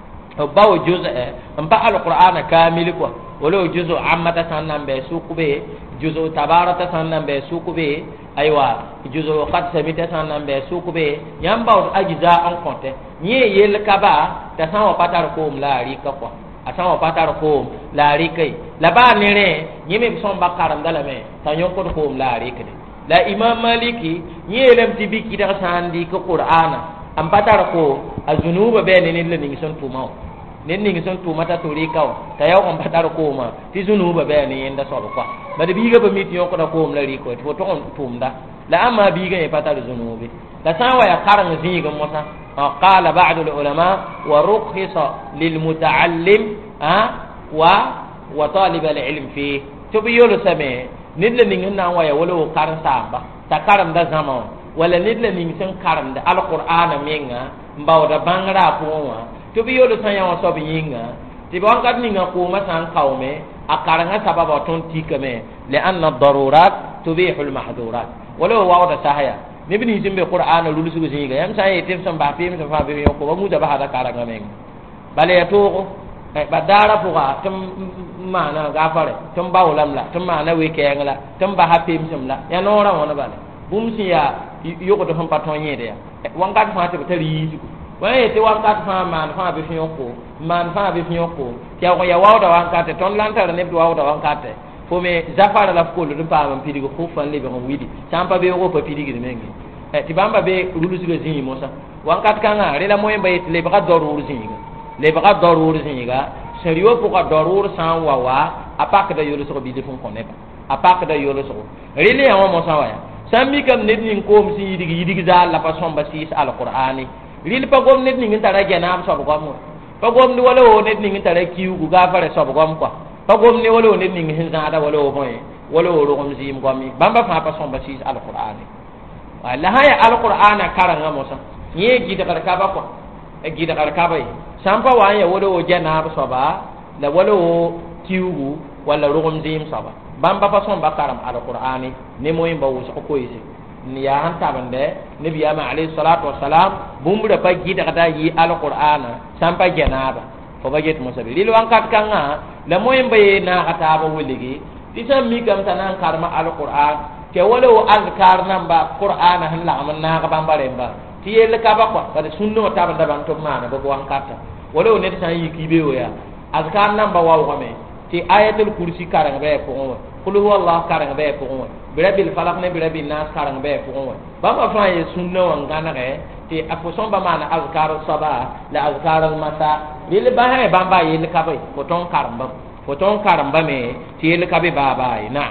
b ba o jʋs'ɛ n pa alqur'ana kamil kɔa wala o jʋs ammata sãn na n bɩ sʋkbe jʋs tabarata sãn na n bɩ sʋkbe aywa juzo qad samita san nan be sukube yamba ajiza an konte nye yel kaba ta san wa patar ko mlari ka kwa asan wa patar ko lari kai la ba ne re nyime son bakaram dala me ta nyon ko ko mlari kede la imam maliki nye lam tibi ki da san di ko qur'ana am patar ko azunuba be ne ne ni son tuma ne ni son tuma ta tori kaw ta yaw am patar ko ma ti zunuba be ne yenda so kwa bade biga ba mit yon ko da ko mlari ko to to on tumda la amma biga e patar zunubi la sawa ya karang zinga mosa qala ba'd al ulama wa rukhisa lil muta'allim ha wa wa talib al ilm fi to bi yolo same nidla ning na wa ya wala karan samba ta karam da zama wala nidla ning sen karam da al qur'ana menga mbawda bangra ko wa to bi yolo san ya wa so bi yinga ti ba kat ninga ko ma san kawme akaranga sababa ton tikame li anna ad-darurat tubihu al-mahdhurat wala wawda sahaya nibni jimbe qur'ana lulu sugo zinga yam sa yetem sam ba pem sa fa be ko ba mu da ba hada karanga men bale ya to ba dara fuga tum mana gafare tum ba ulam la tum mana we kengla tum ba ha pem sam la ya nora wona bale bum si ya yoko to hon paton yede ya wangat fa te tari waye te wangat fa man fa be fi yoko man fa be fi yoko ya ko ya wawda wangat ton lantar ne do wawda wangat fo me zafara la ko lu pa man pidigo ko fan lebe on widi tampa be ko pa pidigi mengi e ti bamba be rulu sigo zingi mosa wankat kanga rela moyen bay le ba dorur zinga le ba dorur zinga seriyo ko ka dorur san wawa apak da yoro so bi defon koneba apak da yoro so rele ya mosa waya sammi kam net nin ko msi yidigi yidigi za la pa somba sis alqur'ani ril pa gom net nin tara janam so ko mo pa gom ni wala o net nin tara kiu gu gafare so ko mo kwa pa gom ni wala ne ning hin zada wala o boy wala o rom zim gomi bamba fa pa son ba sis alqur'ani wala haya alqur'ana karanga mosa nye gida karka ba ko e gida karka ba sampa wa ya wala o jana ba so ba la wala o kiugu wala rom zim so ba bamba pa son ba karam alqur'ani ne moyin ba wuso ko yisi ni ya han tabande nabi ama alayhi salatu wassalam bumbura pa gida kada yi alqur'ana sampa janaba fo baget mosabi lil wankat kanga la moyen baye na ata ba weligi tisam mi kam tanan karma alquran ke wala o azkar namba qur'ana han la amanna ka bambare ba tiyel ka ba kwa ba sunno ta ba daban to mana ba wankata wala o net tan yikibe o ya azkar namba wa wa me ti ayatul kursi karanga be ko qul huwallahu karanga be ko birabil falaq ne birabil nas karanga be ko ba ba fa ye sunno wangana ke ti aposon ba mana azkar sabah la azkar al masa lil bahe bamba yel kabe foton karamba foton karamba me ti yel kabe baba ina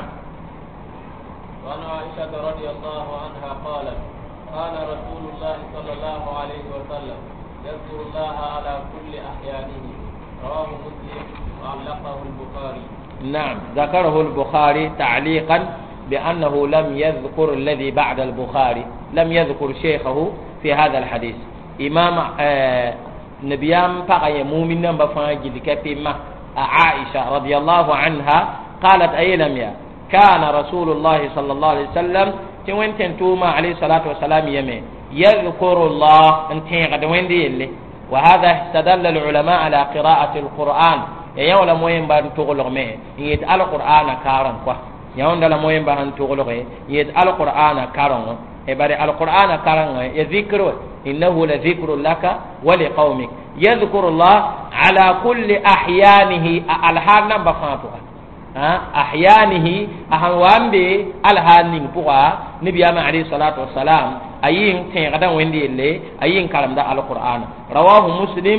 wa aisha radhiyallahu anha qalat kana rasulullah sallallahu alaihi wa sallam yadhkuru allah ala kulli ahyanihi rawahu muslim wa allaqahu al-bukhari نعم ذكره البخاري تعليقا بأنه لم يذكر الذي بعد البخاري لم يذكر شيخه في هذا الحديث إمام آه نبيام فقي مؤمن بفاجل كبما عائشة رضي الله عنها قالت أي لم يا كان رسول الله صلى الله عليه وسلم توين تنتوما عليه الصلاة والسلام يمين يذكر الله انتين قد وين دي وهذا استدل العلماء على قراءة القرآن يوم لا موين بان تغلق مي يت القرآن كارن كوا يوم لا موين بان تغلق يت القرآن كارن إبارة القرآن كارن يذكر إنه لذكر لك ولقومك يذكر الله على كل أحيانه الحال نبى فاتوها أحيانه أهوام بي الحال نبوا نبي عليه الصلاة والسلام أيين تيغدا ويندي اللي أيين كلام ده القرآن رواه مسلم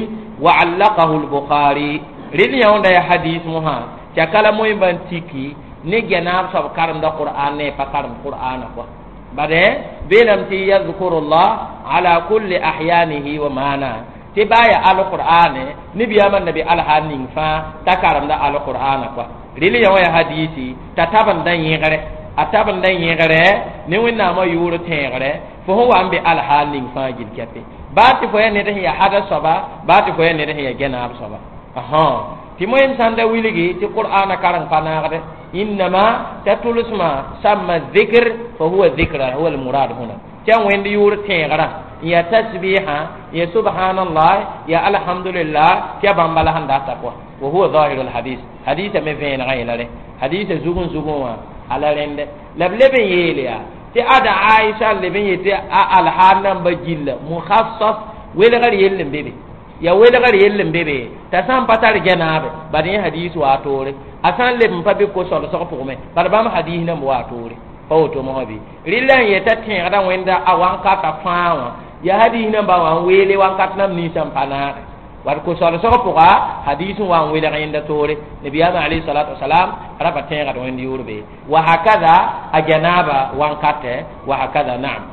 وعلقه البخاري ريل يوندا يا حديث مها تكلا موي بانتيكي ني جناب سب كارم دا قران ني فكارم قران كو بده بينم تي يذكر الله على كل احيانه ومانا تبايا القران نبي يا النبي الحانين فا تكارم دا القران كو ريل يوندا يا حديثي تتابن دان يغره ataban dan yegare ne wonna ma yuro tegare fo ho ambe alhalin fajil kape bati fo ne de ya hada soba bati fo ne de ya genab soba aha ti moyen sanda wiligi ti qur'ana karan panagade inma tatulusma samma dhikr fa huwa dhikra huwa al murad huna tan wendi yuro tegara ya tasbiha ya subhanallah ya alhamdulillah ya bambala handa takwa wa huwa zahirul hadith hadith me vena gailare hadith zugun zugun wa ala rende lablebe yele ya ti ada aisha leben yete al hanan bajilla mukhassas wele gar yelle bebe ya wele gar yelle bebe ta sam patar janabe bani hadith wa tore asan leben pabe ko so so ko me barbam hadith na wa tore pawto mo habi rillan yeta tin ada wenda awan ka ta fawa ya hadith na ba wan wele wan kat nam ni champana war ko so so ko ga hadithu wa wele gainda tore nabiyama alayhi salatu wasalam raba tenga do ndi urbe wa hakadha ajanaba wan kate wa hakadha na'am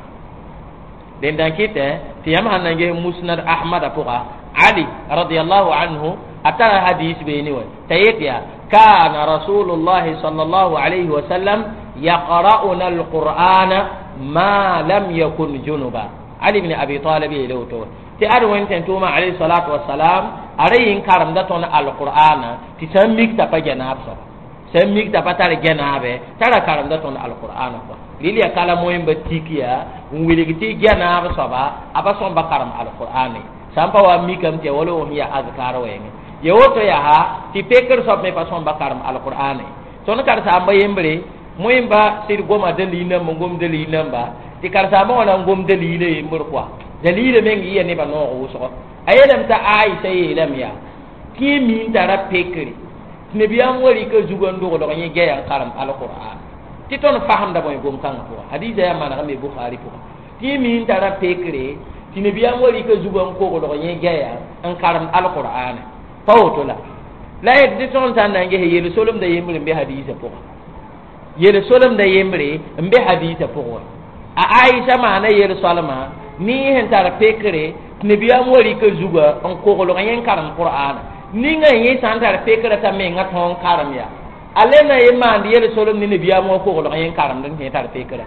den dan kite tiyam hanange musnad ahmad apuga ali radiyallahu anhu atara hadith be ni wa tayetiya kana rasulullah sallallahu alayhi wasallam yaqra'una alqur'ana ma lam yakun junuba ali ibn abi talib yelawto ti arwen ten tuma alayhi salatu wassalam arayin karam da ton alqur'ana ti tamik ta pajanab so tamik ta patare janabe tara karam da ton alqur'ana ko lili kala moyen ba tikiya wiligiti janab so ba aba son ba karam alqur'ani sampa wa mikam te wala o hiya azkar wenge yewoto ya ha ti peker so me pa son ba karam alqur'ani ton kar sa amba yembre moyen ba sir goma dalina mo gom dalina ba ti kar sa mo na gom dalile yembre kwa dalile men yi ne ba no o so ayelam ta aisha yelam ya ki min tara pekri ne biam wori ko jugon do do ngi ge yan karam alquran ti ton faham da boy gom kan ko hadija ya mana me bukhari ko ki min tara pekri ti ne biam wori ko jugon ko do ngi ge yan karam alquran pawto la la yek di ton tan ngi he yele solum da yemre be hadisa ko yele solum da yemre be hadisa ko a aisha mana yele solama ni hen tara pekre ne biya mori ko zuga on ko ko ngen karam qur'an ni nga yi san tara pekre ta me nga ton karam ya alena e mandi yele solo ni ne biya mo ko ko ngen karam den hen tara pekre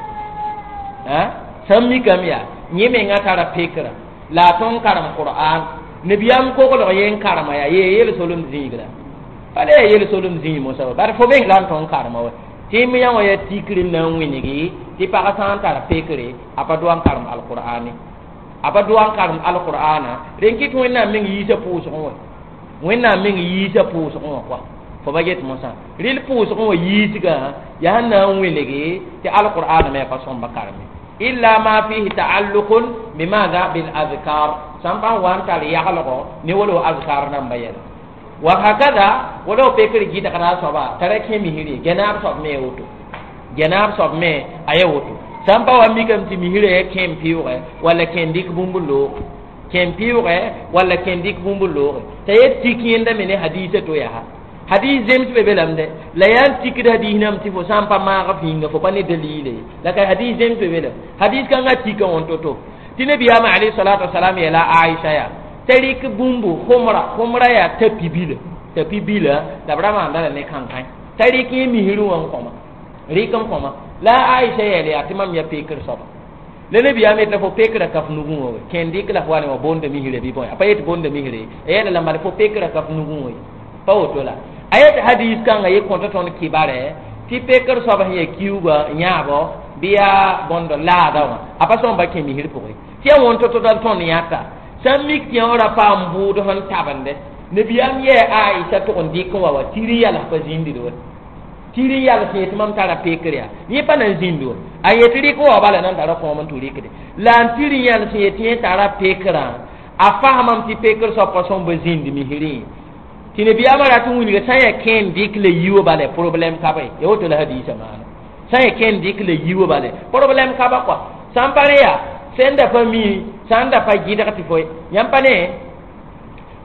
ha sammi kam ya ni me nga tara pekre la ton karam qur'an ne biya mo ko ko ngen karam ya ye yele solo ni zingra ale yele solo ni zingi mo sa bar fo be lan ton karam wa timi yang ya tikrin na winigi ti pa san tar pekre apa duan karam alqur'ani apa duan karam alqur'ana renki to na min yi ta pu so ko wenna min yi ta pu so ko kwa fo baget mo sa ril pu so ko yi tiga ya na winigi ti alqur'ana me pa son bakaram illa ma fihi ta'alluqun bimadha bil azkar sampa wan tal yaqalo ni wolo azkar nan bayen wa hakada wala pekri gita kana soba tarake mi hiri genab sob me wuto genab sob me ayewuto sampa wa mikam ti mi hire kem piure wala kendik bumbulo kem piure wala kendik bumbulo tayet tikinda mene hadise to ya hadis zemt be belamde la yan tikida dinam ti fo sampa ma ga finga fo pani dalile la ka hadis zemt be belam hadis kan ga tika on toto tinabi ama alayhi salatu wassalam ya la aisha ya tarik bumbu khumra khumra ya tapibila tapibila da brama ndala ne kan kan tarik mi hiru wan koma rikam koma la aisha ya le atimam ya pekir soba le ne biya me ta fo pekira kaf nugu wo kendi kala wani wa bonde mi hire bi boy apayet bonde mi hire e la lamar fo pekira kaf nugu wo pawoto la ayat hadis kan ay konta ton kibare ti pekir soba ya kiuba nyabo biya bondo la dawa apa so ba ke mi hire pokoy ti won to to dal ton yata samik ti ora pambu do han tabande ne biyam ye aisha to on dikko wa tiriya la fa zindi do tiriya la se tamam tara pekriya ni pa nan zindo ayetiri ko wala nan tara ko man turi kede lan tiriya la se ti tara pekra afahamam ti pekr so ko son be zindi mi hiri ti ne biyam ra tu wuni ga saya ken dikle yiwo bale problem ka bay e woto la hadisa man saya ken dikle yiwo bale problem ka ba ko sampareya senda fami sanda fa gida kati foy yampane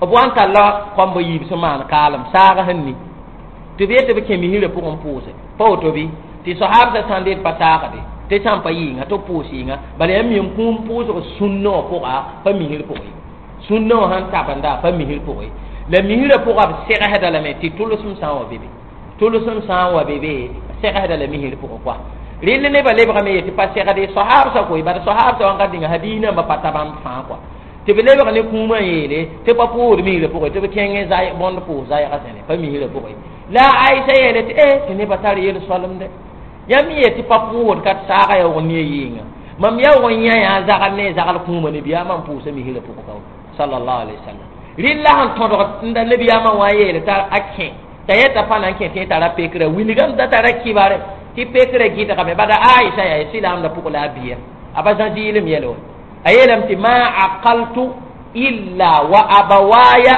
wan kala kombo yib so man kalam saga hanni to be to be kemi hire pour on pose pa to bi ti sahaba tande pasaga de te champa yinga to posinga bale mi kum pose ko sunno pour a pa mi hire pour sunno han tabanda pa mi hire pour le mi hire pour a sera hada la me ti tulusum sa wa bebe tulusum sa wa bebe sera hada la mi hire pour quoi rile ne bale ba me ti pa sera de sahaba sa ko ba sahaba sa nga dinga hadina ba patabam fa quoi te be leba ne kuma yele te pa pour mi hire pour te be kenge zai bon pour zai ka sene pa mi hire pour la aisha yele te eh te ne batari yele salam de yami yeti papu kat saga ya woni yinga mam ya wonya ya zaga ne zaga kuma ne biya man pusa mi hila puko kaw sallallahu alaihi wasallam lillahi todo nda ne biya man waye le ta akke tayeta pana ke te tara pekre winigam da tara kibare ti pekre gita kabe bada aisha ya silam da puko la biya abajan di ilm yelo ayelam ti ma aqaltu illa wa abawaya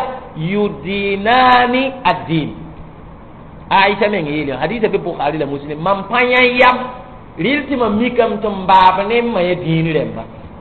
yudinani ad-din Aisha men yele hadith be Bukhari la Muslim man panya yam rilti man mikam tum baba ne ma yedini remba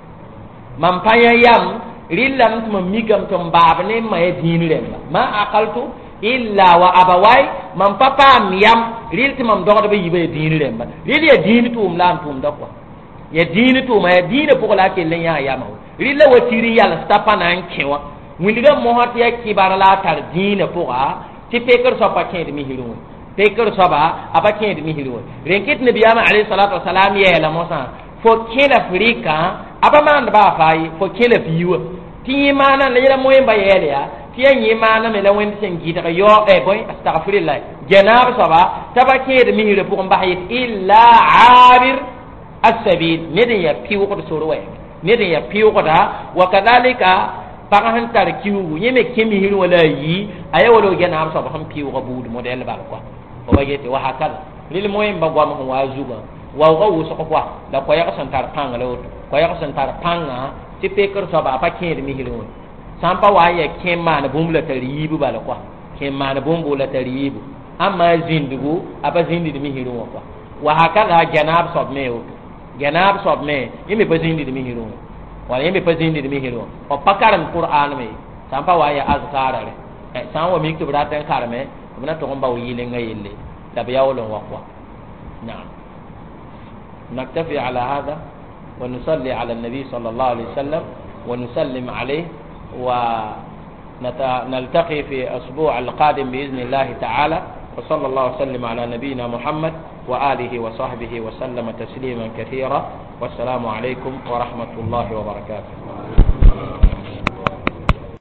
man panya yam rilam tum mikam tum baba ne ma yedini remba ma aqaltu illa wa abawai man papa miyam rilti man dogo be yibe yedini remba rili yedini tum lam tum dakwa yedini tum ma yedini pour la ke len ya yama rilla watiri yalla stapa nan kewa windiga mo hati ya kibara la tar dina pour a ti peker so pa kende mi hirun peker so ba apa kende mi hirun renkit nabi ama alayhi salatu wasalam ya la mosa fo kela afrika apa man ba fai fo kela fiwa ti mana le la moyen ba yele ya ti yi mana me la wen sen gita ka yo e boy astaghfirullah janab so ba taba kende mi hirun pour mbahit illa abir as-sabil nedin ya piwo ko so roye nedin ya piwo ko da wa kadhalika paga han tar kiwu yeme kemi hiru wala yi aya wala gena am so ba ham piwu ga budu model bal ko o ba yete wa hakal lil moyen ba gwa mo wa zuga wa ga wo so ko kwa da ko ya ka san tar panga lo ko ya ka san tar panga ti peker so ba pa ken mi hiru sampa wa ya kema na bumla tar yibu bal ko kema na bumbu la tar yibu amma zindugo aba zindi mi hiru ko wa hakal ha janab so me o janab so me yeme ba zindi mi hiru wala yembe pazindi de mihiro o pakaram qur'an me sampa waya azkara re e san wa mikto bratan karme buna to ngomba yile ngayille da biyawlo waqwa na'am naktafi ala hada wa nusalli ala an-nabi sallallahu alaihi wasallam wa nusallim alayhi wa نلتقي في أسبوع القادم بإذن الله تعالى وصلى الله وسلم على نبينا محمد وآله وصحبه وسلم تسليما كثيرا والسلام عليكم ورحمة الله وبركاته.